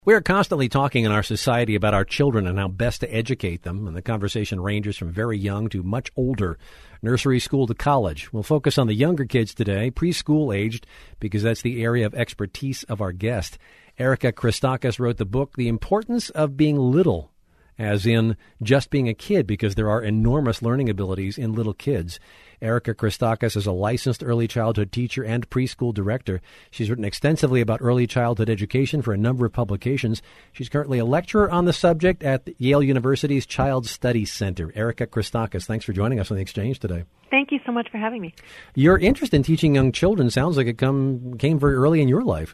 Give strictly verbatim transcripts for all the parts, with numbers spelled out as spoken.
We are constantly talking in our society about our children and how best to educate them, and the conversation ranges from very young to much older, nursery school to college. We'll focus on the younger kids today, preschool aged, because that's the area of expertise of our guest. Erica Christakis wrote the book, The Importance of Being Little, as in just being a kid, because there are enormous learning abilities in little kids. Erica Christakis is a licensed early childhood teacher and preschool director. She's written extensively about early childhood education for a number of publications. She's currently a lecturer on the subject at Yale University's Child Studies Center. Erica Christakis, thanks for joining us on The Exchange today. Thank you so much for having me. Your interest in teaching young children sounds like it come came very early in your life.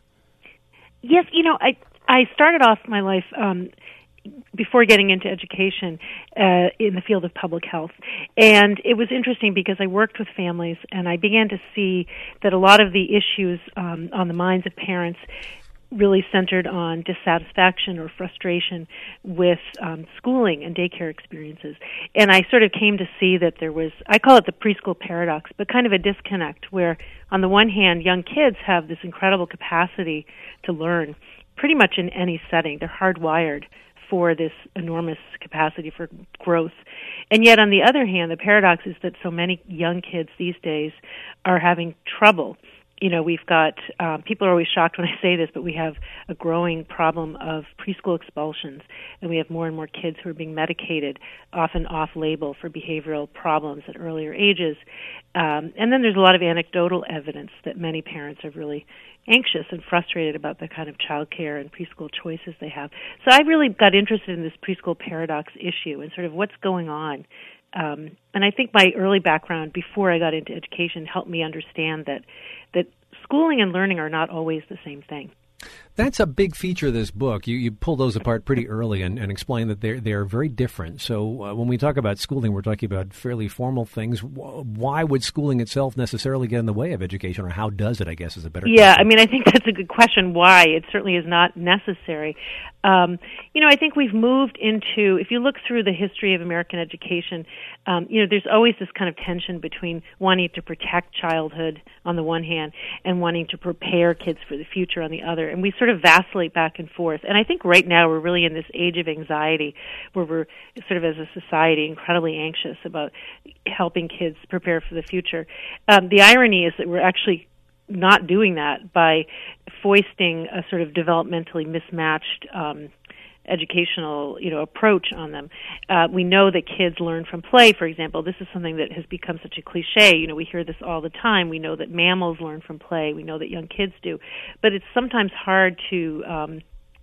Yes, you know, I I started off my life um, before getting into education uh, in the field of public health. And it was interesting because I worked with families and I began to see that a lot of the issues um, on the minds of parents really centered on dissatisfaction or frustration with um, schooling and daycare experiences. And I sort of came to see that there was, I call it the preschool paradox, but kind of a disconnect where on the one hand, young kids have this incredible capacity to learn pretty much in any setting. They're hardwired for this enormous capacity for growth. And yet, on the other hand, the paradox is that so many young kids these days are having trouble. You know, we've got, um, people are always shocked when I say this, but we have a growing problem of preschool expulsions, and we have more and more kids who are being medicated, often off-label, for behavioral problems at earlier ages. Um, and then there's a lot of anecdotal evidence that many parents are really anxious and frustrated about the kind of child care and preschool choices they have. So I really got interested in this preschool paradox issue and sort of what's going on. Um, and I think my early background before I got into education helped me understand that that schooling and learning are not always the same thing. That's a big feature of this book. You you pull those apart pretty early and, and explain that they're, they're very different. So uh, when we talk about schooling, we're talking about fairly formal things. Why would schooling itself necessarily get in the way of education, or how does it, I guess, is a better Yeah, question. I mean, I think that's a good question, why. It certainly is not necessary. Um, you know, I think we've moved into, if you look through the history of American education, um, you know, there's always this kind of tension between wanting to protect childhood on the one hand and wanting to prepare kids for the future on the other. And we sort of vacillate back and forth. And I think right now we're really in this age of anxiety where we're sort of as a society incredibly anxious about helping kids prepare for the future. Um, the irony is that we're actually not doing that by foisting a sort of developmentally mismatched um, educational, you know, approach on them. Uh, we know that kids learn from play, for example. This is something that has become such a cliche. You know, we hear this all the time. We know that mammals learn from play. We know that young kids do. But it's sometimes hard to um,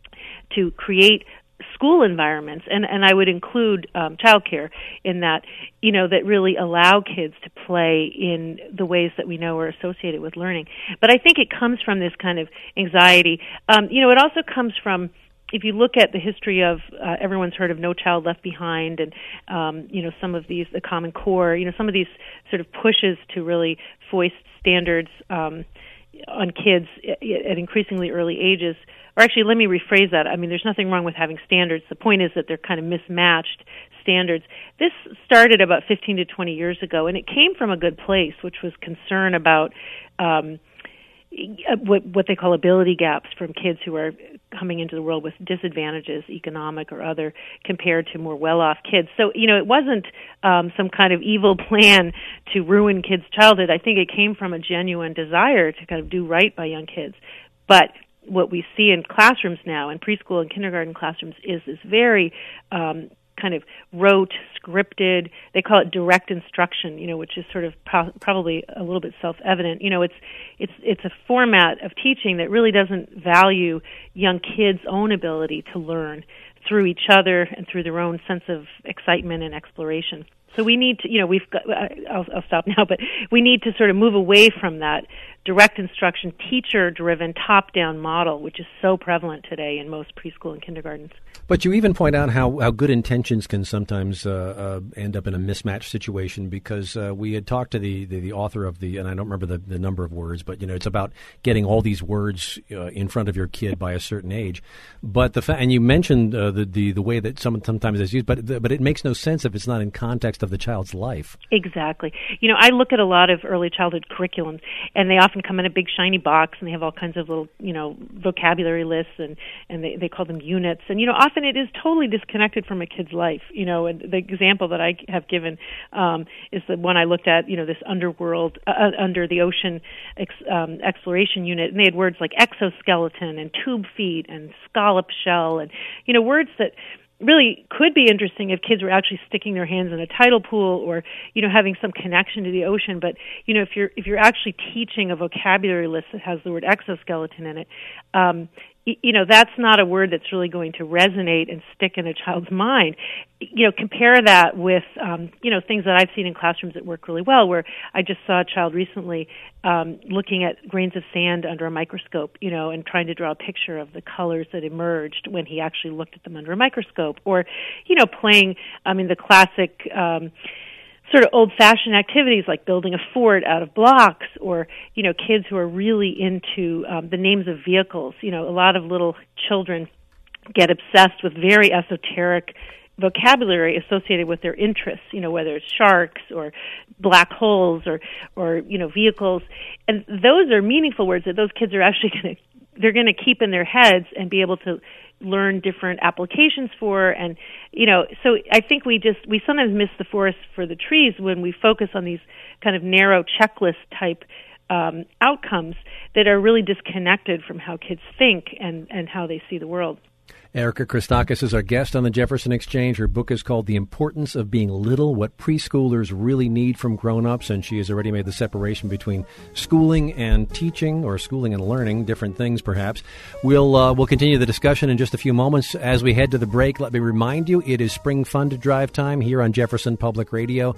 to create school environments, and, and I would include um, childcare in that, you know, that really allow kids to play in the ways that we know are associated with learning. But I think it comes from this kind of anxiety. Um, you know, it also comes from, if you look at the history of, uh, everyone's heard of No Child Left Behind, and, um, you know, some of these, the Common Core, you know, some of these sort of pushes to really foist standards um, on kids at, at increasingly early ages. Or actually, let me rephrase that. I mean, there's nothing wrong with having standards. The point is that they're kind of mismatched standards. This started about fifteen to twenty years ago, and it came from a good place, which was concern about um, what, what they call ability gaps from kids who are coming into the world with disadvantages, economic or other, compared to more well-off kids. So, you know, it wasn't um, some kind of evil plan to ruin kids' childhood. I think it came from a genuine desire to kind of do right by young kids. But what we see in classrooms now, in preschool and kindergarten classrooms, is this very um, kind of rote, scripted, they call it direct instruction, you know, which is sort of pro- probably a little bit self-evident. You know, it's it's it's a format of teaching that really doesn't value young kids' own ability to learn through each other and through their own sense of excitement and exploration. So we need to, you know, we've got, I'll, I'll stop now, but we need to sort of move away from that direct instruction, teacher-driven, top-down model, which is so prevalent today in most preschool and kindergartens. But you even point out how, how good intentions can sometimes uh, uh, end up in a mismatched situation, because uh, we had talked to the, the, the author of the, and I don't remember the, the number of words, but, you know, it's about getting all these words uh, in front of your kid by a certain age. But the fa- and you mentioned uh, the, the the way that some, sometimes it's used, but the, but it makes no sense if it's not in context of the child's life. Exactly. You know, I look at a lot of early childhood curriculums, and they often often come in a big shiny box, and they have all kinds of little, you know, vocabulary lists, and, and they, they call them units. And, you know, often it is totally disconnected from a kid's life. You know, and the example that I have given um, is the one I looked at, you know, this underworld, uh, under the ocean ex, um, exploration unit, and they had words like exoskeleton and tube feet and scallop shell, and, you know, words that really could be interesting if kids were actually sticking their hands in a tidal pool or, you know, having some connection to the ocean. But, you know, if you're if you're actually teaching a vocabulary list that has the word exoskeleton in it, um, you know, that's not a word that's really going to resonate and stick in a child's mind. You know, compare that with, um, you know, things that I've seen in classrooms that work really well, where I just saw a child recently um, looking at grains of sand under a microscope, you know, and trying to draw a picture of the colors that emerged when he actually looked at them under a microscope. Or, you know, playing, I mean, the classic um sort of old-fashioned activities like building a fort out of blocks, or, you know, kids who are really into um, the names of vehicles. You know, a lot of little children get obsessed with very esoteric vocabulary associated with their interests, you know, whether it's sharks or black holes or, or you know, vehicles. And those are meaningful words that those kids are actually going to, they're going to keep in their heads and be able to learn different applications for. And, you know, so I think we just, we sometimes miss the forest for the trees when we focus on these kind of narrow checklist type um, outcomes that are really disconnected from how kids think and, and how they see the world. Erica Christakis is our guest on the Jefferson Exchange. Her book is called The Importance of Being Little, What Preschoolers Really Need from Grown-Ups, and she has already made the separation between schooling and teaching, or schooling and learning, different things perhaps. We'll uh, we'll continue the discussion in just a few moments. As we head to the break, let me remind you, it is Spring Fun to Drive time here on Jefferson Public Radio.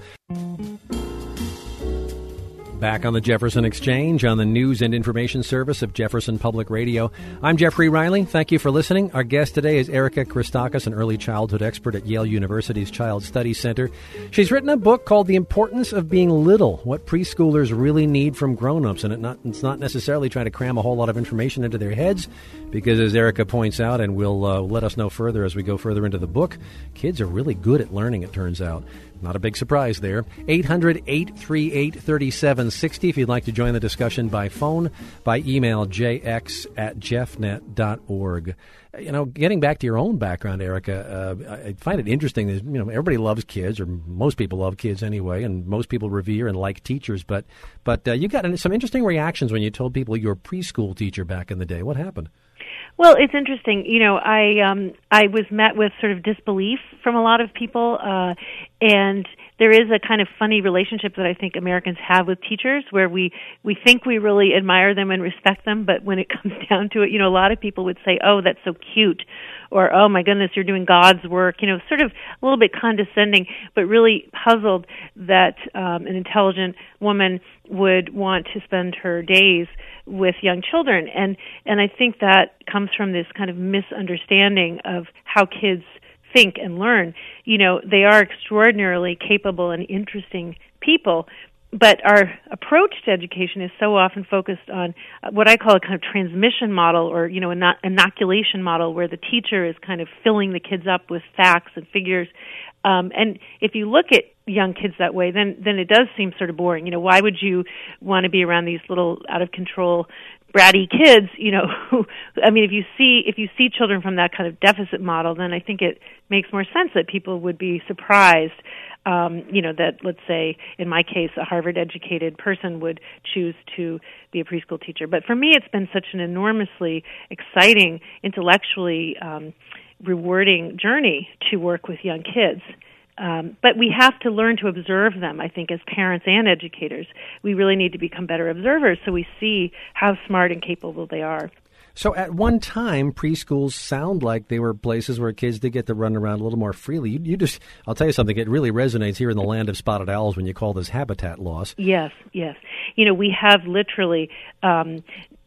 Back on the Jefferson Exchange on the news and information service of Jefferson Public Radio. I'm Jeffrey Riley. Thank you for listening. Our guest today is Erica Christakis, an early childhood expert at Yale University's Child Studies Center. She's written a book called The Importance of Being Little, What Preschoolers Really Need from Grown-Ups. And it not, it's not necessarily trying to cram a whole lot of information into their heads, because as Erica points out, and will uh, let us know further as we go further into the book, kids are really good at learning, it turns out. Not a big surprise there. eight hundred, eight three eight, three seven six zero if you'd like to join the discussion by phone, by email, j x at jeffnet dot org. You know, getting back to your own background, Erica, uh, I find it interesting that, you know, everybody loves kids, or most people love kids anyway, and most people revere and like teachers, but but uh, you got some interesting reactions when you told people you were a preschool teacher back in the day. What happened? Well, it's interesting. You know, I um, I was met with sort of disbelief from a lot of people, uh, and there is a kind of funny relationship that I think Americans have with teachers, where we, we think we really admire them and respect them, but when it comes down to it, you know, a lot of people would say, "Oh, that's so cute," or "Oh my goodness, you're doing God's work," you know, sort of a little bit condescending, but really puzzled that um, an intelligent woman would want to spend her days with young children. And and I think that comes from this kind of misunderstanding of how kids think and learn. You know, they are extraordinarily capable and interesting people, but our approach to education is so often focused on what I call a kind of transmission model, or, you know, an inoculation model, where the teacher is kind of filling the kids up with facts and figures. Um, and if you look at young kids that way, then then it does seem sort of boring. You know, why would you want to be around these little out of control, bratty kids? You know, who, I mean, if you see if you see children from that kind of deficit model, then I think it makes more sense that people would be surprised. Um, you know, that, let's say, in my case, a Harvard-educated person would choose to be a preschool teacher. But for me, it's been such an enormously exciting, intellectually um, rewarding journey to work with young kids. Um, but we have to learn to observe them, I think, as parents and educators. We really need to become better observers so we see how smart and capable they are. So at one time, preschools sound like they were places where kids did get to run around a little more freely. You, you just, I'll tell you something, it really resonates here in the land of spotted owls when you call this habitat loss. Yes, yes. You know, we have literally um,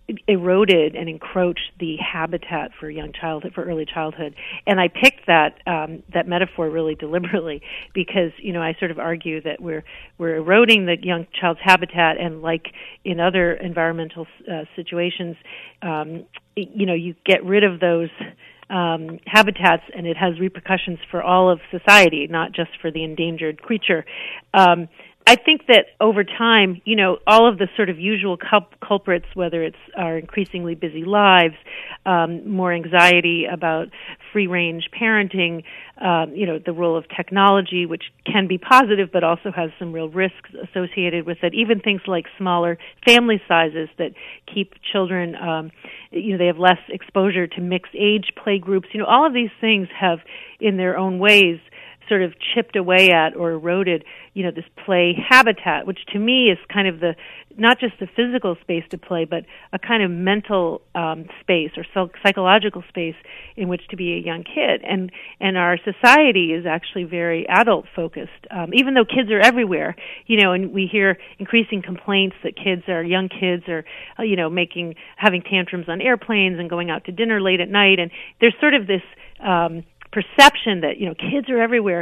eroded and encroached the habitat for young childhood, for early childhood. And I picked that um, that metaphor really deliberately because, you know, I sort of argue that we're we're eroding the young child's habitat, and like in other environmental uh, situations, um, you know, you get rid of those um, habitats, and it has repercussions for all of society, not just for the endangered creature. Um, I think that over time, you know, all of the sort of usual cul- culprits, whether it's our increasingly busy lives, um, more anxiety about free-range parenting, um, you know, the role of technology, which can be positive but also has some real risks associated with it, even things like smaller family sizes that keep children, um, you know, they have less exposure to mixed age play groups. You know, all of these things have, in their own ways, sort of chipped away at or eroded, you know, this play habitat, which to me is kind of the, not just the physical space to play, but a kind of mental um, space or psychological space in which to be a young kid. And and our society is actually very adult focused, um, even though kids are everywhere, you know, and we hear increasing complaints that kids are, young kids are, uh, you know, making, having tantrums on airplanes and going out to dinner late at night. And there's sort of this, um, perception that, you know, kids are everywhere,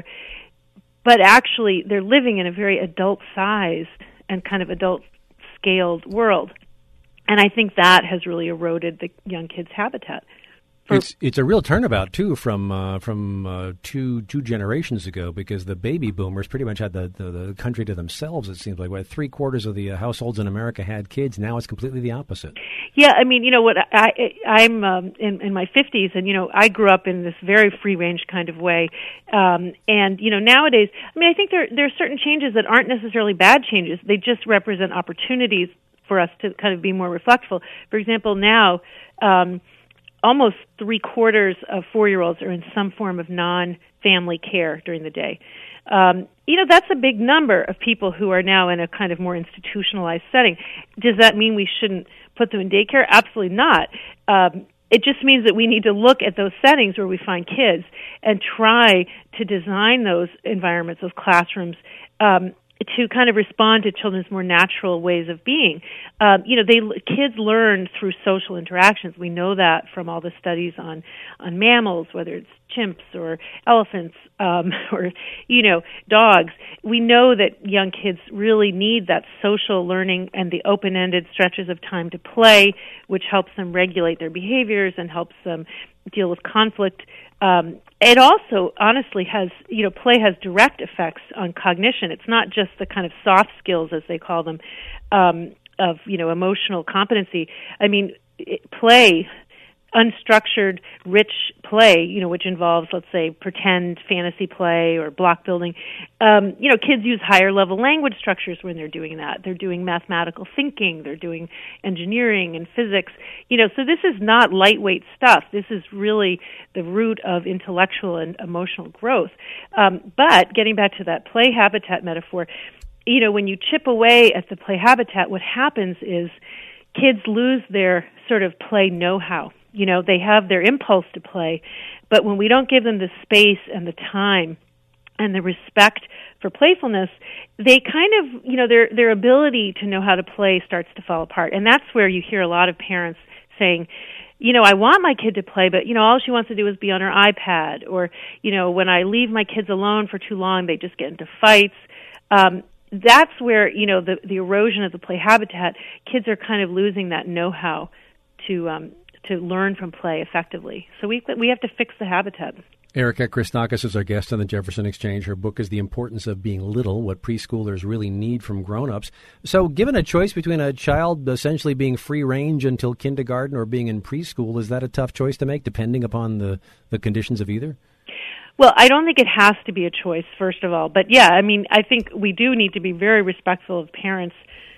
but actually they're living in a very adult-sized and kind of adult-scaled world. And I think that has really eroded the young kids' habitat. For It's it's a real turnabout too from uh, from uh, two two generations ago, because the baby boomers pretty much had the, the, the country to themselves. It seems like, what, three quarters of the uh, households in America had kids. Now it's completely the opposite. Yeah, I mean, you know what? I, I I'm um, in in my fifties, and you know, I grew up in this very free range kind of way. Um, and you know, nowadays, I mean, I think there there are certain changes that aren't necessarily bad changes. They just represent opportunities for us to kind of be more reflectful. For example, now. Um, Almost three quarters of four-year-olds are in some form of non-family care during the day. Um, you know, that's a big number of people who are now in a kind of more institutionalized setting. Does that mean we shouldn't put them in daycare? Absolutely not. Um, it just means that we need to look at those settings where we find kids and try to design those environments, those classrooms, um, to kind of respond to children's more natural ways of being. Um, you know, they kids learn through social interactions. We know that from all the studies on, on mammals, whether it's chimps or elephants um, or, you know, dogs. We know that young kids really need that social learning and the open-ended stretches of time to play, which helps them regulate their behaviors and helps them deal with conflict. Um, it also, honestly, has, you know, play has direct effects on cognition. It's not just the kind of soft skills, as they call them, um, of, you know, emotional competency. I mean, it, play, unstructured, rich play, you know, which involves, let's say, pretend fantasy play or block building. Um, you know, kids use higher level language structures when they're doing that. They're doing mathematical thinking. They're doing engineering and physics. You know, so this is not lightweight stuff. This is really the root of intellectual and emotional growth. Um, but getting back to that play habitat metaphor, you know, when you chip away at the play habitat, what happens is kids lose their sort of play know-how. You know, they have their impulse to play, but when we don't give them the space and the time and the respect for playfulness, they kind of, you know, their their ability to know how to play starts to fall apart. And that's where you hear a lot of parents saying, you know, I want my kid to play, but, you know, all she wants to do is be on her iPad. Or, you know, when I leave my kids alone for too long, they just get into fights. Um, that's where, you know, the, the erosion of the play habitat, kids are kind of losing that know-how to um, to learn from play effectively. So we we have to fix the habitat. Erica Christakis is our guest on the Jefferson Exchange. Her book is The Importance of Being Little, What Preschoolers Really Need from Grown-Ups. So given a choice between a child essentially being free range until kindergarten or being in preschool, is that a tough choice to make, depending upon the, the conditions of either? Well, I don't think it has to be a choice, first of all. But, yeah, I mean, I think we do need to be very respectful of parents'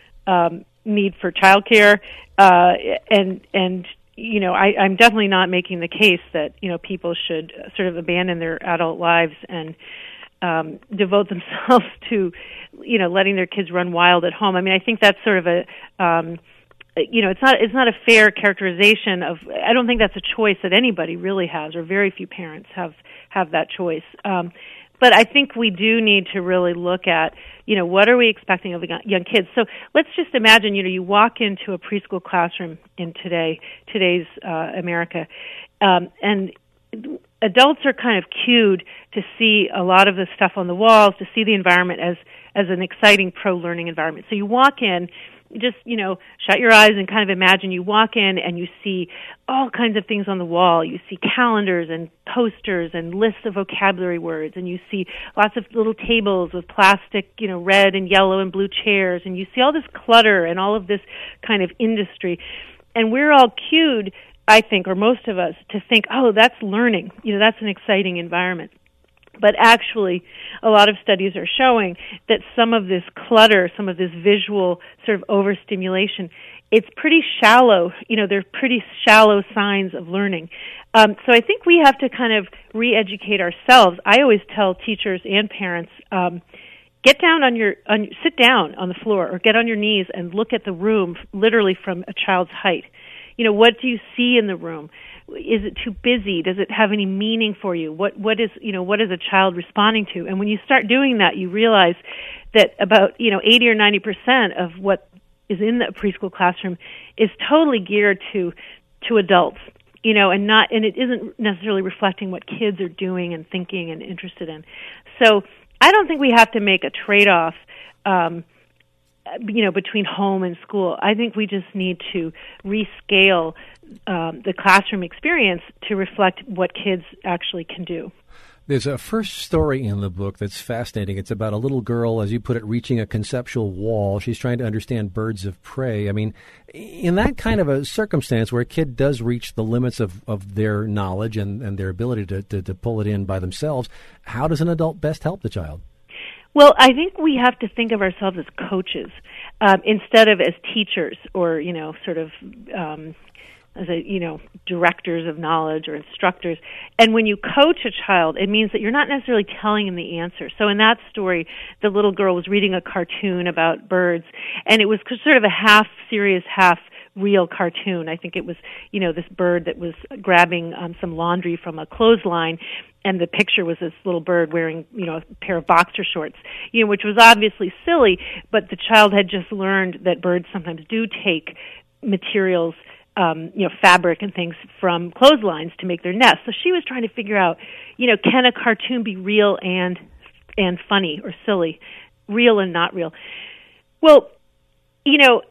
um, need for childcare uh, and and you know, I, I'm definitely not making the case that, you know, people should sort of abandon their adult lives and um, devote themselves to, you know, letting their kids run wild at home. I mean, I think that's sort of a, um, you know, it's not it's not a fair characterization of. I don't think that's a choice that anybody really has, or very few parents have have that choice. Um, But I think we do need to really look at, you know, what are we expecting of young kids? So let's just imagine, you know, you walk into a preschool classroom in today, today's uh, America, um, and adults are kind of cued to see a lot of the stuff on the walls, to see the environment as, as an exciting pro-learning environment. So you walk in, just, you know, shut your eyes and kind of imagine you walk in and you see all kinds of things on the wall. You see calendars and posters and lists of vocabulary words, and you see lots of little tables with plastic, you know, red and yellow and blue chairs, and you see all this clutter and all of this kind of industry. And we're all cued, I think, or most of us, to think, oh, that's learning. You know, that's an exciting environment. But actually, a lot of studies are showing that some of this clutter, some of this visual sort of overstimulation, it's pretty shallow. You know, they're pretty shallow signs of learning. Um, so I think we have to kind of re-educate ourselves. I always tell teachers and parents, um, get down on your, on, sit down on the floor or get on your knees and look at the room literally from a child's height. You know, what do you see in the room? Is it too busy? Does it have any meaning for you? What what is you know what is a child responding to? And when you start doing that, you realize that about you know eighty or ninety percent of what is in the preschool classroom is totally geared to to adults. You know, and not and it isn't necessarily reflecting what kids are doing and thinking and interested in. So I don't think we have to make a trade-off. Um, you know, between home and school. I think we just need to rescale um, the classroom experience to reflect what kids actually can do. There's a first story in the book that's fascinating. It's about a little girl, as you put it, reaching a conceptual wall. She's trying to understand birds of prey. I mean, in that kind of a circumstance where a kid does reach the limits of, of their knowledge and, and their ability to, to, to pull it in by themselves, how does an adult best help the child? Well, I think we have to think of ourselves as coaches um, instead of as teachers or, you know, sort of um, as a, you know, directors of knowledge or instructors. And when you coach a child, it means that you're not necessarily telling them the answer. So in that story, the little girl was reading a cartoon about birds, and it was sort of a half serious, half real cartoon. I think it was, you know, this bird that was grabbing um, some laundry from a clothesline, and the picture was this little bird wearing, you know, a pair of boxer shorts, you know, which was obviously silly, but the child had just learned that birds sometimes do take materials, um, you know, fabric and things from clotheslines to make their nest. So she was trying to figure out, you know, can a cartoon be real and and funny or silly, real and not real? Well, you know,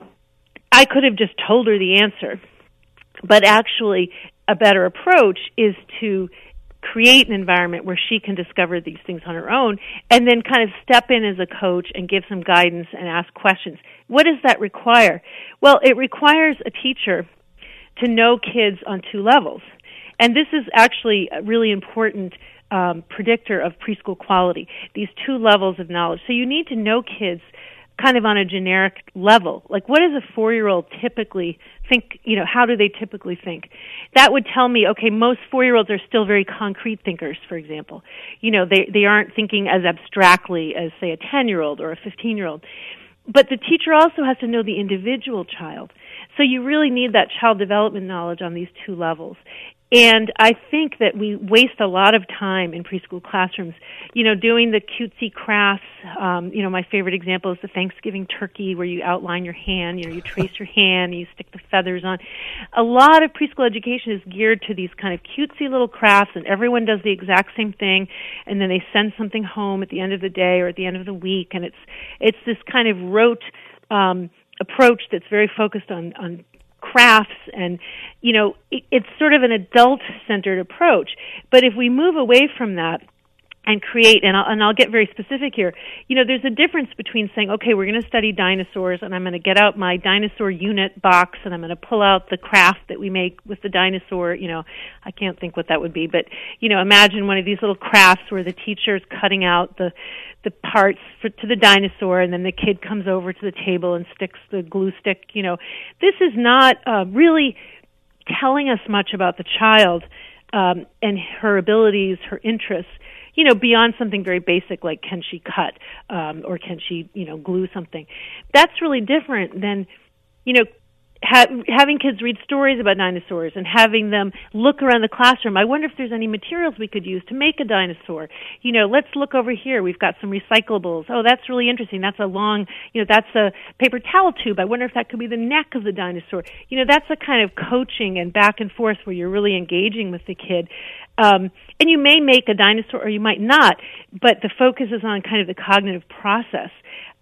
I could have just told her the answer, but actually a better approach is to create an environment where she can discover these things on her own and then kind of step in as a coach and give some guidance and ask questions. What does that require? Well, it requires a teacher to know kids on two levels. And this is actually a really important um, predictor of preschool quality, these two levels of knowledge. So you need to know kids kind of on a generic level. Like, what does a four-year-old typically think, you know, how do they typically think? That would tell me, okay, most four-year-olds are still very concrete thinkers, for example. You know, they, they aren't thinking as abstractly as, say, a ten-year-old or a fifteen-year-old. But the teacher also has to know the individual child. So you really need that child development knowledge on these two levels. And I think that we waste a lot of time in preschool classrooms, you know, doing the cutesy crafts. Um, you know, my favorite example is the Thanksgiving turkey where you outline your hand, you know, you trace your hand, and you stick the feathers on. A lot of preschool education is geared to these kind of cutesy little crafts, and everyone does the exact same thing, and then they send something home at the end of the day or at the end of the week, and it's it's this kind of rote um, approach that's very focused on, on crafts, and you know it, it's sort of an adult-centered approach. But if we move away from that and create, and I'll, and I'll get very specific here, you know, there's a difference between saying, okay, we're going to study dinosaurs, and I'm going to get out my dinosaur unit box, and I'm going to pull out the craft that we make with the dinosaur. You know, I can't think what that would be, but you know, imagine one of these little crafts where the teacher's cutting out the the parts for, to the dinosaur, and then the kid comes over to the table and sticks the glue stick. You know, this is not uh, really telling us much about the child um, and her abilities, her interests, you know, beyond something very basic like can she cut um, or can she, you know, glue something. That's really different than, you know, Ha- having kids read stories about dinosaurs and having them look around the classroom. I wonder if there's any materials we could use to make a dinosaur. You know, let's look over here. We've got some recyclables. Oh, that's really interesting. That's a long, you know, that's a paper towel tube. I wonder if that could be the neck of the dinosaur. You know, that's a kind of coaching and back and forth where you're really engaging with the kid. Um, and you may make a dinosaur or you might not, but the focus is on kind of the cognitive process.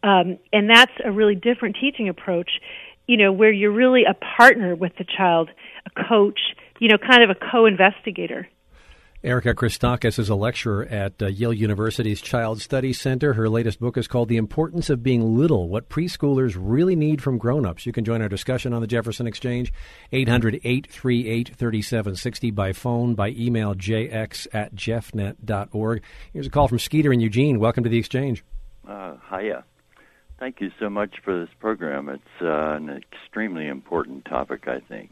Um, and that's a really different teaching approach, you know, where you're really a partner with the child, a coach, you know, kind of a co-investigator. Erica Christakis is a lecturer at uh, Yale University's Child Studies Center. Her latest book is called The Importance of Being Little, What Preschoolers Really Need from Grown-Ups. You can join our discussion on the Jefferson Exchange, eight hundred, eight three eight, three seven six zero, by phone, by email, j x at jeffnet dot org. Here's a call from Skeeter in Eugene. Welcome to the Exchange. Uh, hiya. Thank you so much for this program. It's uh, an extremely important topic, I think.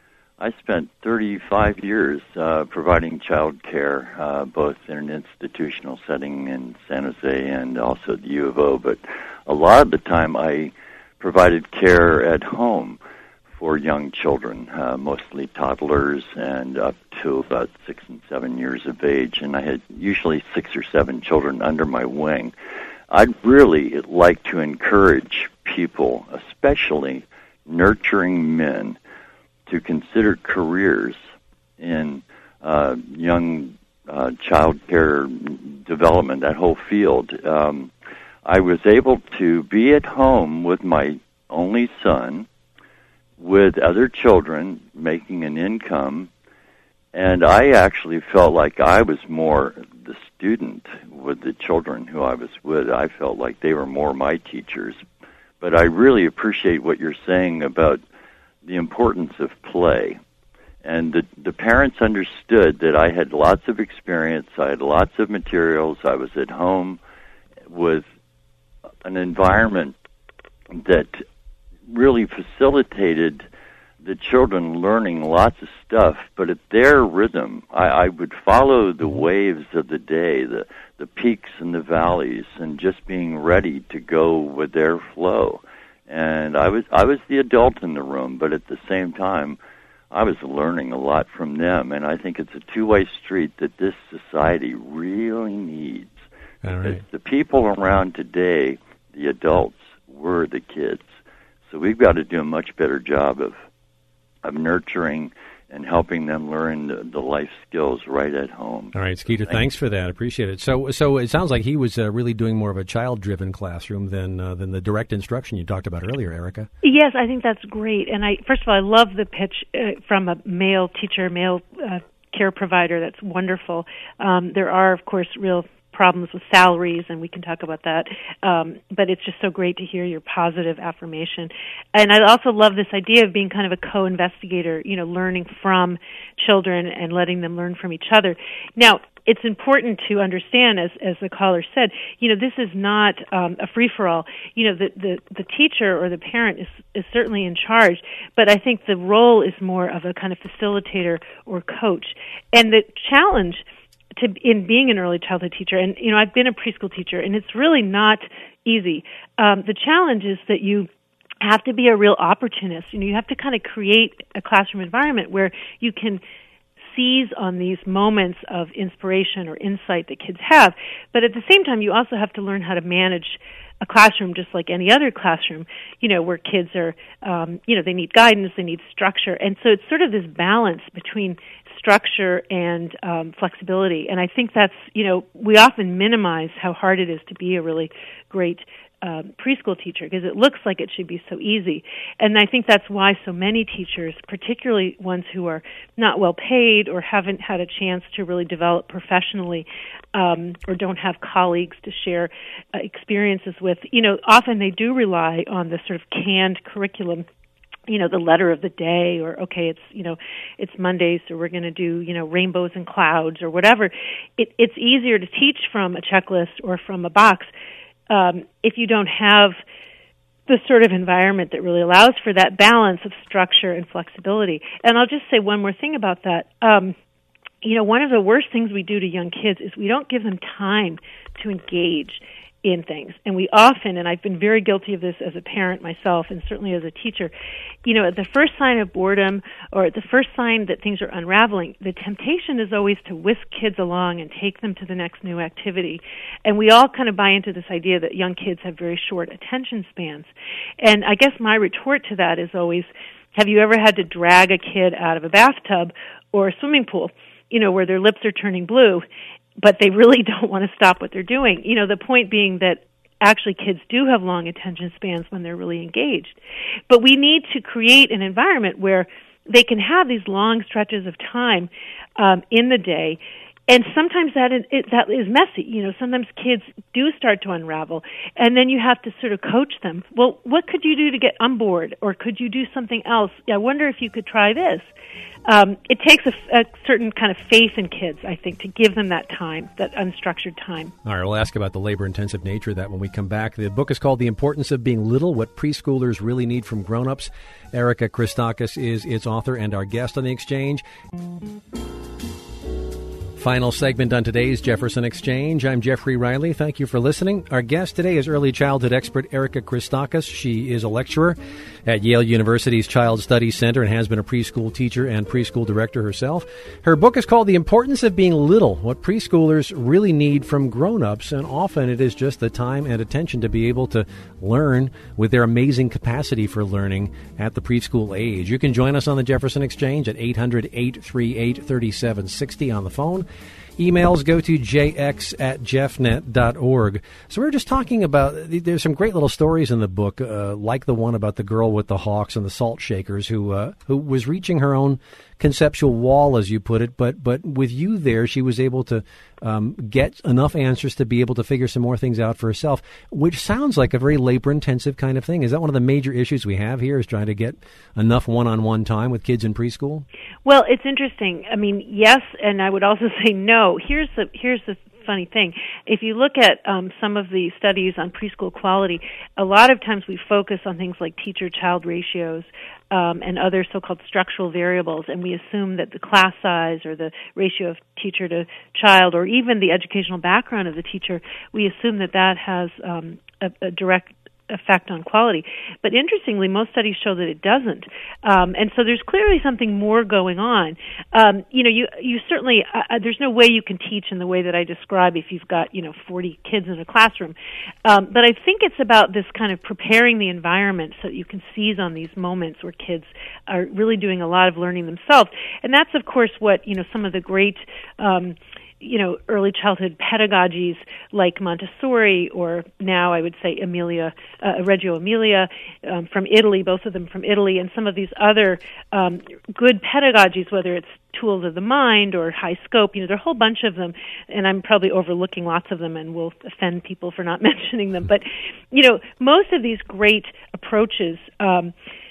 I spent thirty-five years uh, providing child care, uh, both in an institutional setting in San Jose and also at the U of O, but a lot of the time I provided care at home for young children, uh, mostly toddlers and up to about six and seven years of age, and I had usually six or seven children under my wing. I'd really like to encourage people, especially nurturing men, to consider careers in uh, young uh, child care development, that whole field. Um, I was able to be at home with my only son, with other children, making an income, and I actually felt like I was more the student with the children who I was with. I felt like they were more my teachers. But I really appreciate what you're saying about the importance of play. And the, the parents understood that I had lots of experience, I had lots of materials, I was at home with an environment that really facilitated the children learning lots of stuff, but at their rhythm. I, I would follow the waves of the day, the, the peaks and the valleys, and just being ready to go with their flow. And I was I was the adult in the room, but at the same time, I was learning a lot from them. And I think it's a two-way street that this society really needs. All right. The people around today, the adults, were the kids. So we've got to do a much better job of of nurturing and helping them learn the, the life skills right at home. All right, Skeeter, Thanks. thanks for that. Appreciate it. So so it sounds like he was uh, really doing more of a child-driven classroom than uh, than the direct instruction you talked about earlier, Erica. Yes, I think that's great. And I first of all, I love the pitch uh, from a male teacher, male uh, care provider. That's wonderful. Um, there are, of course, real problems with salaries, and we can talk about that. Um, but it's just so great to hear your positive affirmation. And I also love this idea of being kind of a co-investigator, you know, learning from children and letting them learn from each other. Now, it's important to understand, as as the caller said, you know, this is not um, a free-for-all. You know, the, the, the teacher or the parent is, is certainly in charge, but I think the role is more of a kind of facilitator or coach. And the challenge to in being an early childhood teacher, and you know, I've been a preschool teacher, and it's really not easy. Um, the challenge is that you have to be a real opportunist. You know, you have to kind of create a classroom environment where you can seize on these moments of inspiration or insight that kids have, but at the same time, you also have to learn how to manage a classroom just like any other classroom, you know, where kids are, um, you know, they need guidance, they need structure. And so it's sort of this balance between structure and um, flexibility. And I think that's, you know, we often minimize how hard it is to be a really great um, preschool teacher because it looks like it should be so easy. And I think that's why so many teachers, particularly ones who are not well paid or haven't had a chance to really develop professionally, um, or don't have colleagues to share uh, experiences with, you know, often they do rely on the sort of canned curriculum, you know, the letter of the day, or, okay, it's, you know, it's Monday, so we're going to do, you know, rainbows and clouds or whatever. It, it's easier to teach from a checklist or from a box um, if you don't have the sort of environment that really allows for that balance of structure and flexibility. And I'll just say one more thing about that. Um, you know, one of the worst things we do to young kids is we don't give them time to engage in things. And we often, and I've been very guilty of this as a parent myself and certainly as a teacher, you know, at the first sign of boredom or at the first sign that things are unraveling, the temptation is always to whisk kids along and take them to the next new activity. And we all kind of buy into this idea that young kids have very short attention spans. And I guess my retort to that is always, have you ever had to drag a kid out of a bathtub or a swimming pool, you know, where their lips are turning blue, but they really don't want to stop what they're doing? You know, the point being that actually kids do have long attention spans when they're really engaged. But we need to create an environment where they can have these long stretches of time um, in the day. And sometimes that is, it, that is messy. You know, sometimes kids do start to unravel, and then you have to sort of coach them. Well, what could you do to get on board, or could you do something else? I wonder if you could try this. Um, it takes a, a certain kind of faith in kids, I think, to give them that time, that unstructured time. All right, we'll ask about the labor-intensive nature of that when we come back. The book is called The Importance of Being Little, What Preschoolers Really Need from Grown-Ups. Erica Christakis is its author and our guest on The Exchange. Final segment on today's Jefferson Exchange. I'm Jeffrey Riley. Thank you for listening. Our guest today is early childhood expert Erica Christakis. She is a lecturer at Yale University's Child Studies Center and has been a preschool teacher and preschool director herself. Her book is called The Importance of Being Little, What Preschoolers Really Need from Grown-Ups, and often it is just the time and attention to be able to learn with their amazing capacity for learning at the preschool age. You can join us on the Jefferson Exchange at eight hundred, eight three eight, three seven six zero on the phone. Emails go to j x at jeffnet dot org. So we were just talking about, there's some great little stories in the book, uh, like the one about the girl with the hawks and the salt shakers who uh, who was reaching her own conceptual wall, as you put it, but but with you there, she was able to um, get enough answers to be able to figure some more things out for herself, which sounds like a very labor-intensive kind of thing. Is that one of the major issues we have here, is trying to get enough one-on-one time with kids in preschool? Well, it's interesting. I mean, yes, and I would also say no. Here's the here's the funny thing. If you look at um, some of the studies on preschool quality, a lot of times we focus on things like teacher-child ratios um, and other so-called structural variables, and we assume that the class size or the ratio of teacher to child or even the educational background of the teacher, we assume that that has um, a, a direct effect on quality. But interestingly, most studies show that it doesn't. Um, and so there's clearly something more going on. Um, you know, you you certainly, uh, there's no way you can teach in the way that I describe if you've got, you know, forty kids in a classroom. Um, but I think it's about this kind of preparing the environment so that you can seize on these moments where kids are really doing a lot of learning themselves. And that's, of course, what, you know, some of the great um you know, early childhood pedagogies like Montessori, or now I would say Emilia, uh, Reggio Emilia um, from Italy, both of them from Italy, and some of these other um, good pedagogies, whether it's Tools of the Mind or High Scope, you know, there are a whole bunch of them, and I'm probably overlooking lots of them and will offend people for not mentioning them. But, you know, most of these great approaches um,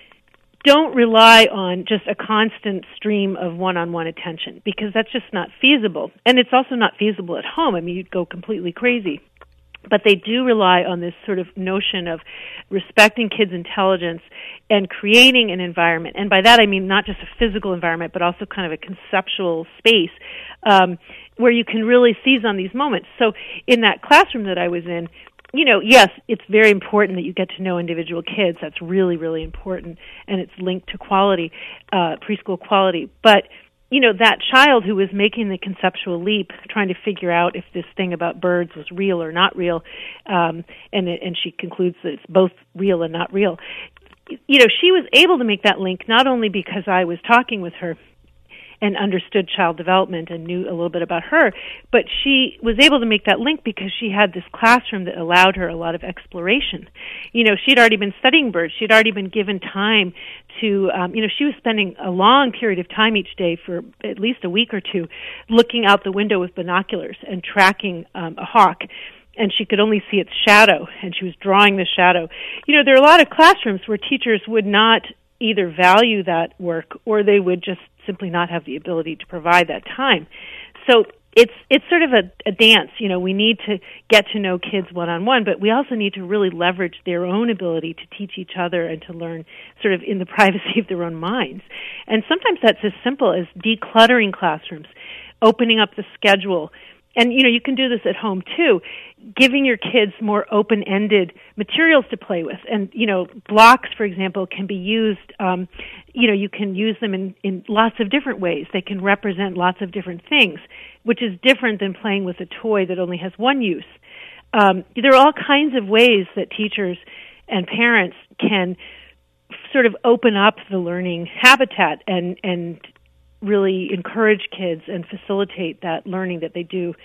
don't rely on just a constant stream of one-on-one attention, because that's just not feasible. And it's also not feasible at home. I mean, you'd go completely crazy. But they do rely on this sort of notion of respecting kids' intelligence and creating an environment. And by that I mean not just a physical environment, but also kind of a conceptual space um, where you can really seize on these moments. So in that classroom that I was in, you know, yes, it's very important that you get to know individual kids. That's really, really important, and it's linked to quality, uh, preschool quality. But, you know, that child who was making the conceptual leap, trying to figure out if this thing about birds was real or not real, um, and and she concludes that it's both real and not real, you know, she was able to make that link not only because I was talking with her and understood child development and knew a little bit about her, but she was able to make that link because she had this classroom that allowed her a lot of exploration. You know, she'd already been studying birds. She'd already been given time to, um, you know, she was spending a long period of time each day for at least a week or two looking out the window with binoculars and tracking um, a hawk. And she could only see its shadow, and she was drawing the shadow. You know, there are a lot of classrooms where teachers would not either value that work or they would just simply not have the ability to provide that time. So it's it's sort of a, a dance. You know, we need to get to know kids one-on-one, but we also need to really leverage their own ability to teach each other and to learn sort of in the privacy of their own minds. And sometimes that's as simple as decluttering classrooms, opening up the schedule. And, you know, you can do this at home, too, giving your kids more open-ended materials to play with. And, you know, blocks, for example, can be used, um, you know, you can use them in, in lots of different ways. They can represent lots of different things, which is different than playing with a toy that only has one use. Um, there are all kinds of ways that teachers and parents can sort of open up the learning habitat and, and really encourage kids and facilitate that learning that they do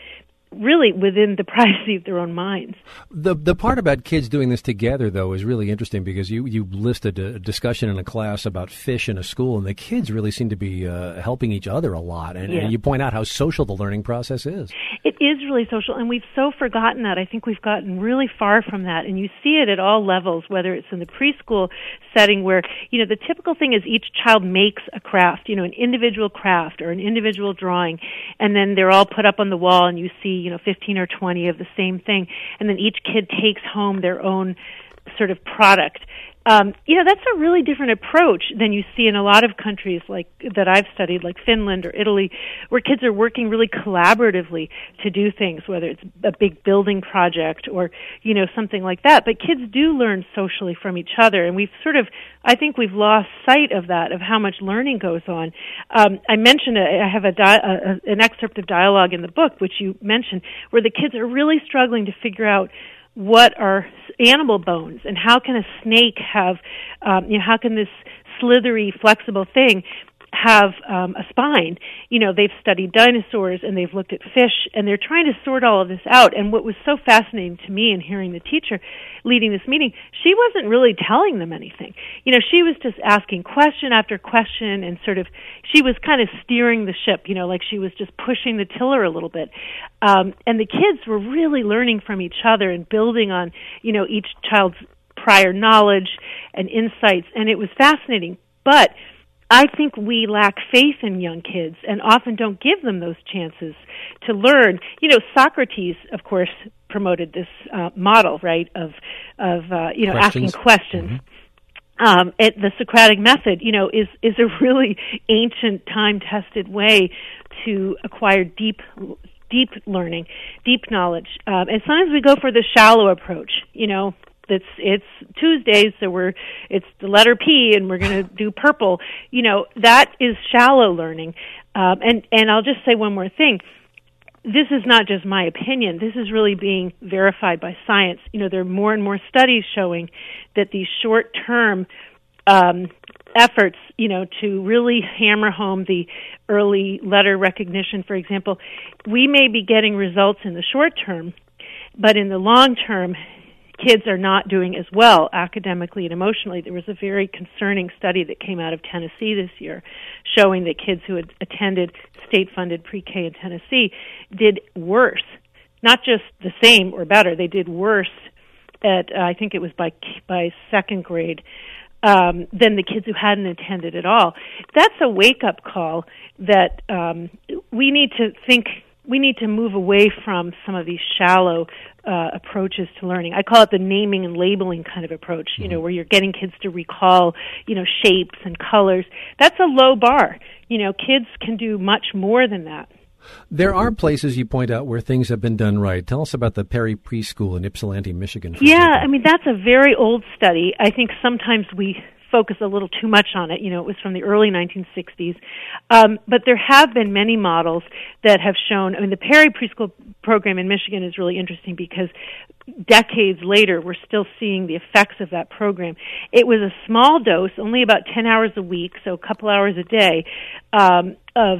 really within the privacy of their own minds. The the part about kids doing this together, though, is really interesting because you, you listed a discussion in a class about fish in a school, and the kids really seem to be uh, helping each other a lot. And, yeah. and you point out how social the learning process is. It is really social, and we've so forgotten that. I think we've gotten really far from that, and you see it at all levels, whether it's in the preschool setting where, you know, the typical thing is each child makes a craft, you know, an individual craft or an individual drawing, and then they're all put up on the wall, and you see, you know, fifteen or twenty of the same thing, and then each kid takes home their own sort of product. Um, you know, that's a really different approach than you see in a lot of countries like that I've studied, like Finland or Italy, where kids are working really collaboratively to do things, whether it's a big building project or, you know, something like that. But kids do learn socially from each other, and we've sort of, I think we've lost sight of that, of how much learning goes on. Um, I mentioned, a, I have a, di- a an excerpt of dialogue in the book, which you mentioned, where the kids are really struggling to figure out what are animal bones and how can a snake have, um, you know, how can this slithery, flexible thing have um, a spine? You know, they've studied dinosaurs and they've looked at fish, and they're trying to sort all of this out. And what was so fascinating to me in hearing the teacher leading this meeting, she wasn't really telling them anything. You know, she was just asking question after question, and sort of, she was kind of steering the ship, you know, like she was just pushing the tiller a little bit. Um, and the kids were really learning from each other and building on, you know, each child's prior knowledge and insights, and it was fascinating. But I think we lack faith in young kids and often don't give them those chances to learn. You know, Socrates, of course, promoted this uh, model, right, of, of uh, you know, questions. asking questions. Mm-hmm. Um, it, the Socratic method, you know, is, is a really ancient, time-tested way to acquire deep deep learning, deep knowledge. Um, and sometimes we go for the shallow approach, you know, It's it's Tuesdays, so we're it's the letter P, and we're going to do purple. You know, that is shallow learning. Um, and and I'll just say one more thing. This is not just my opinion. This is really being verified by science. You know, there are more and more studies showing that these short-term um, efforts, you know, to really hammer home the early letter recognition, for example, we may be getting results in the short term, but in the long term, kids are not doing as well academically and emotionally. There was a very concerning study that came out of Tennessee this year showing that kids who had attended state-funded pre-K in Tennessee did worse, not just the same or better, they did worse at, uh, I think it was by by second grade, um, than the kids who hadn't attended at all. That's a wake-up call that um, we need to think We need to move away from some of these shallow uh, approaches to learning. I call it the naming and labeling kind of approach, you know, where you're getting kids to recall, you know, shapes and colors. That's a low bar. You know, kids can do much more than that. There are places you point out where things have been done right. Tell us about the Perry Preschool in Ypsilanti, Michigan. Yeah, example. I mean, that's a very old study. I think sometimes we focus a little too much on it. You know, it was from the early nineteen sixties. Um, but there have been many models that have shown, I mean, the Perry Preschool program in Michigan is really interesting because decades later, we're still seeing the effects of that program. It was a small dose, only about ten hours a week, so a couple hours a day, um, of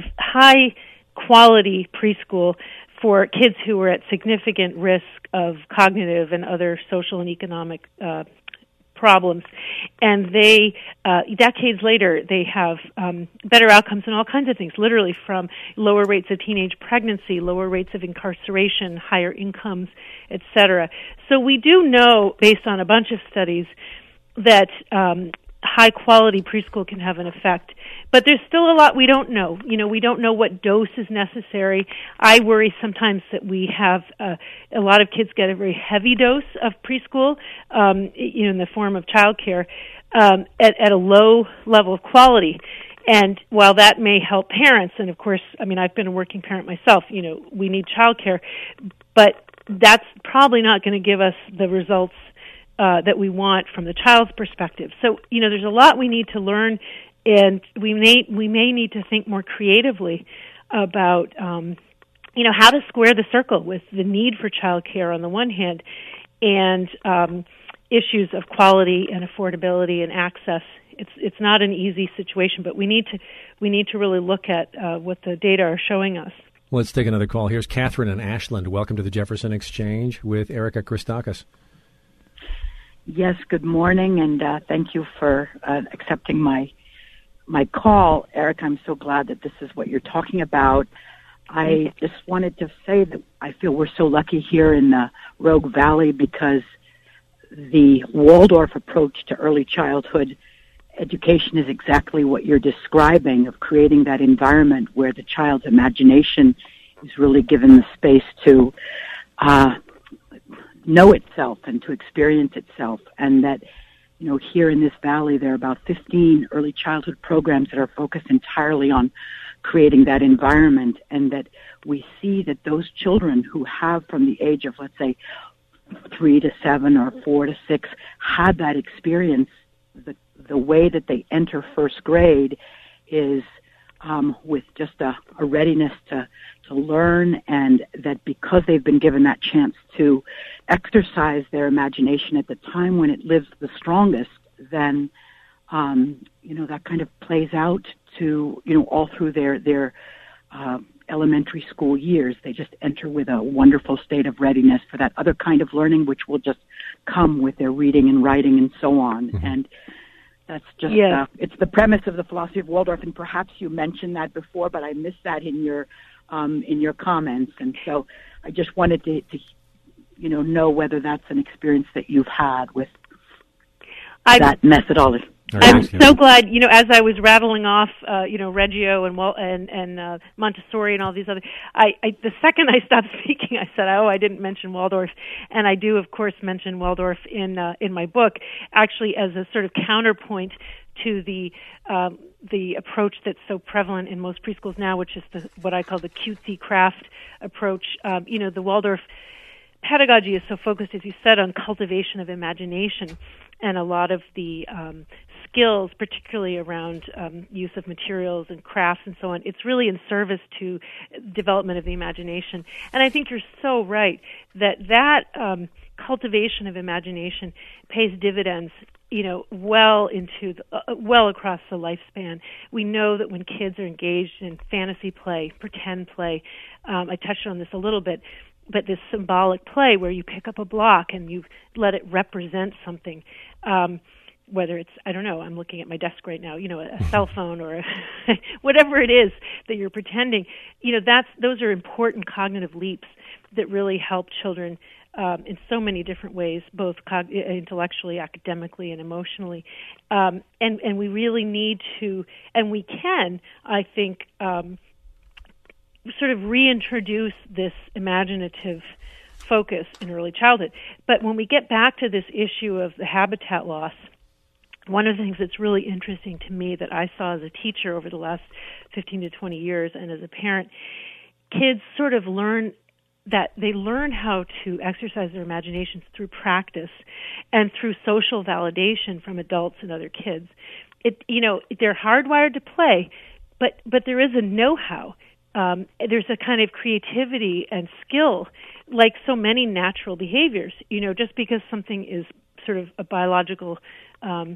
high-quality preschool for kids who were at significant risk of cognitive and other social and economic uh problems. And they, uh, decades later, they have um, better outcomes in all kinds of things, literally from lower rates of teenage pregnancy, lower rates of incarceration, higher incomes, et cetera. So we do know, based on a bunch of studies, that um, high-quality preschool can have an effect. But there's still a lot we don't know. You know, we don't know what dose is necessary. I worry sometimes that we have uh, a lot of kids get a very heavy dose of preschool, um, you know, in the form of childcare, um, at, at a low level of quality. And while that may help parents, and of course, I mean, I've been a working parent myself, you know, we need childcare, but that's probably not going to give us the results uh, that we want from the child's perspective. So, you know, there's a lot we need to learn. And we may we may need to think more creatively about, um, you know, how to square the circle with the need for child care on the one hand and um, issues of quality and affordability and access. It's it's not an easy situation, but we need to we need to really look at uh, what the data are showing us. Let's take another call. Here's Catherine in Ashland. Welcome to the Jefferson Exchange with Erica Christakis. Yes, good morning, and uh, thank you for uh, accepting my my call. Eric, I'm so glad that this is what you're talking about. I just wanted to say that I feel we're so lucky here in the Rogue Valley because the Waldorf approach to early childhood education is exactly what you're describing, of creating that environment where the child's imagination is really given the space to uh, know itself and to experience itself. And that, you know, here in this valley, there are about fifteen early childhood programs that are focused entirely on creating that environment, and that we see that those children who have from the age of, let's say, three to seven or four to six had that experience, the the way that they enter first grade is um, with just a, a readiness to, to learn, and that because they've been given that chance to exercise their imagination at the time when it lives the strongest, then, um, you know, that kind of plays out to, you know, all through their, their uh, elementary school years. They just enter with a wonderful state of readiness for that other kind of learning, which will just come with their reading and writing and so on. Mm-hmm. And that's just, yes. uh, it's the premise of the philosophy of Waldorf, and perhaps you mentioned that before, but I missed that in your, um, in your comments. And so I just wanted to, to, you know, know whether that's an experience that you've had with I've, that methodology. I'm so glad, you know, as I was rattling off, uh, you know, Reggio and and, and uh, Montessori and all these other, I, I the second I stopped speaking, I said, oh, I didn't mention Waldorf, and I do, of course, mention Waldorf in uh, in my book, actually as a sort of counterpoint to the um, the approach that's so prevalent in most preschools now, which is the what I call the cutesy craft approach. Um, you know, the Waldorf pedagogy is so focused, as you said, on cultivation of imagination, and a lot of the um, skills, particularly around um, use of materials and crafts and so on, it's really in service to development of the imagination. And I think you're so right that that um, cultivation of imagination pays dividends, you know, well into the, uh, well across the lifespan. We know that when kids are engaged in fantasy play, pretend play, um, I touched on this a little bit, but this symbolic play where you pick up a block and you let it represent something, um, whether it's, I don't know, I'm looking at my desk right now, you know, a cell phone or a whatever it is that you're pretending, you know, that's those are important cognitive leaps that really help children um, in so many different ways, both cog- intellectually, academically, and emotionally. Um, and, and we really need to, and we can, I think, um, sort of reintroduce this imaginative focus in early childhood. But when we get back to this issue of the habitat loss, one of the things that's really interesting to me that I saw as a teacher over the last fifteen to twenty years and as a parent, kids sort of learn that they learn how to exercise their imaginations through practice and through social validation from adults and other kids. It, you know, they're hardwired to play, but but there is a know-how. Um, there's a kind of creativity and skill, like so many natural behaviors. You know, just because something is sort of a biological um,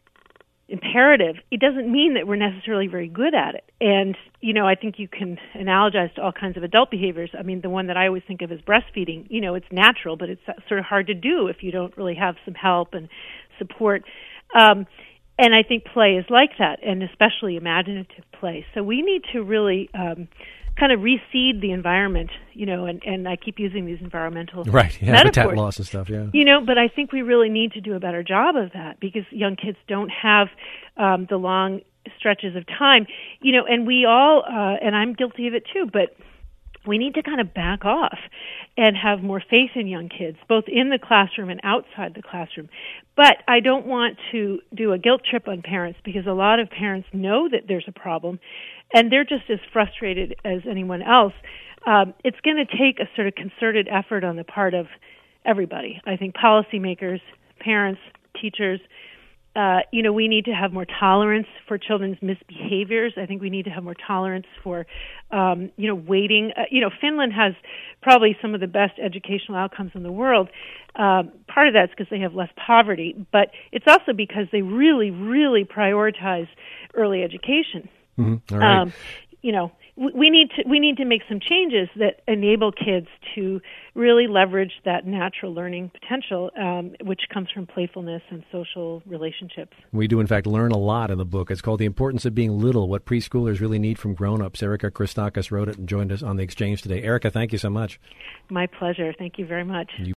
imperative, it doesn't mean that we're necessarily very good at it. And, you know, I think you can analogize to all kinds of adult behaviors. I mean, the one that I always think of is breastfeeding. You know, it's natural, but it's sort of hard to do if you don't really have some help and support. Um, And I think play is like that, and especially imaginative play. So we need to really um, kind of reseed the environment, you know, and, and I keep using these environmental right, yeah, metaphors. Habitat loss and stuff, yeah. You know, but I think we really need to do a better job of that because young kids don't have um, the long stretches of time, you know, and we all, uh, and I'm guilty of it too, but we need to kind of back off and have more faith in young kids, both in the classroom and outside the classroom. But I don't want to do a guilt trip on parents because a lot of parents know that there's a problem, and they're just as frustrated as anyone else. Um, it's going to take a sort of concerted effort on the part of everybody. I think policymakers, parents, teachers, Uh, you know, we need to have more tolerance for children's misbehaviors. I think we need to have more tolerance for, um, you know, waiting. Uh, you know, Finland has probably some of the best educational outcomes in the world. Um, part of that's because they have less poverty, but it's also because they really, really prioritize early education. Mm-hmm. All right. Um, you know, we need to we need to make some changes that enable kids to really leverage that natural learning potential, um, which comes from playfulness and social relationships. We do, in fact, learn a lot in the book. It's called The Importance of Being Little, What Preschoolers Really Need from Grown-Ups. Erica Christakis wrote it and joined us on The Exchange today. Erica, thank you so much. My pleasure. Thank you very much. You